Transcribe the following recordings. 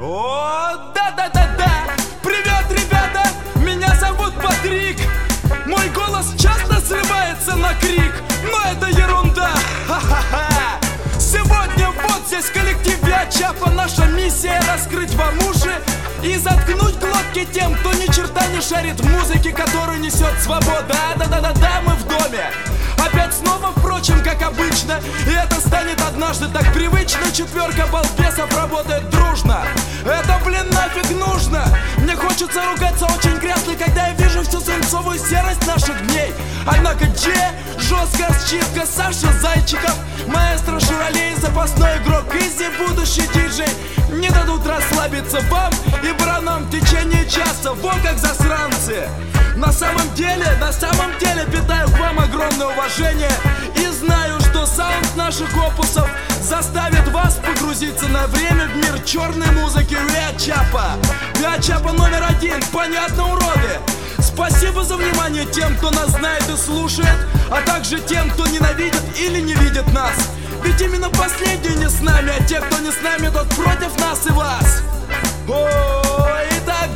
О, да-да-да-да! Привет, ребята! Меня зовут Патрик! Мой голос часто срывается на крик, но это ерунда! Ха-ха-ха! Сегодня вот здесь коллектив Я Чапа. Наша миссия — раскрыть вам уши и заткнуть глотки тем, кто ни черта не шарит в музыке, которую несет свобода. Да-да-да-да, мы в доме! Опять снова, впрочем, как обычно. И это станет однажды так привычно. Четверка балбесов работает дружно. Это, блин, нафиг нужно. Мне хочется ругаться очень грязно, когда я вижу всю свинцовую серость наших дней. Однако жесткая считка, Саша Зайчиков, маэстро Шуралей, запасной игрок Изи, будущий диджей не дадут расслабиться вам и бранам в течение часа. Вот как засранцы. На самом деле питаю к вам огромное уважение и знаю, что саунд наших опусов заставит вас погрузиться на время в мир черной музыки. Я Чапа! Я Чапа номер 1, понятно, уроды? Спасибо за внимание тем, кто нас знает и слушает, а также тем, кто ненавидит или не видит нас. Ведь именно последние не с нами, а те, кто не с нами, тот против нас и вас. О, итак,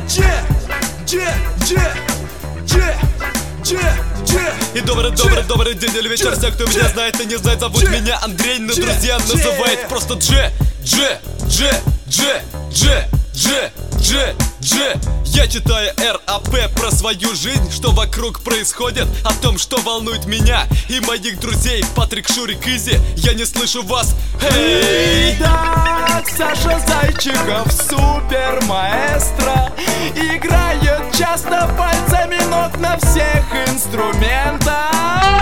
И добрый день или вечер, все, кто меня знает и не знает, зовут меня Андрей, но друзья называют просто Дже. Я читаю РАП про свою жизнь, что вокруг происходит, о том, что волнует меня и моих друзей. Патрик, Шурик, Изи, я не слышу вас. Эй! Так, Саша Зайчиков, супер маэстро, играет часто пальцами ног на всех инструментах.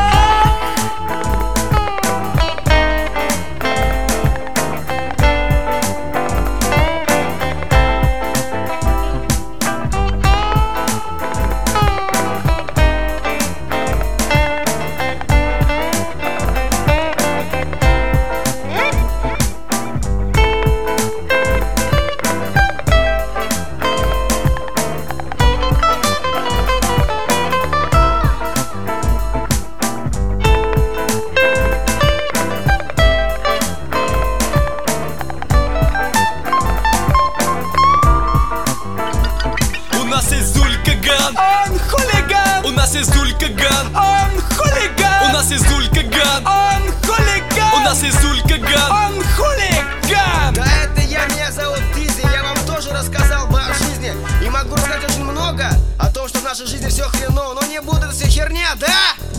Он хулиган! У нас есть Зулькаган! Он хулиган! У нас есть Зулькаган! Он хулиган! У нас есть Зулькаган! Он хулиган! Да это меня зовут Изи, я вам тоже рассказал бы о жизни. И могу рассказать очень много о том, что в нашей жизни все хреново, но не будет это все херня, да?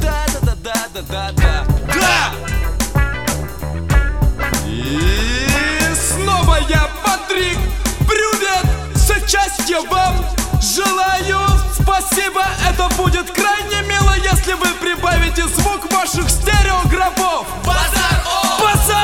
Да! И снова я, Патрик! Привет! Счастья вам желаю! Спасибо! Это будет крайне мило, если вы прибавите звук ваших стереографов! Базар! Базар!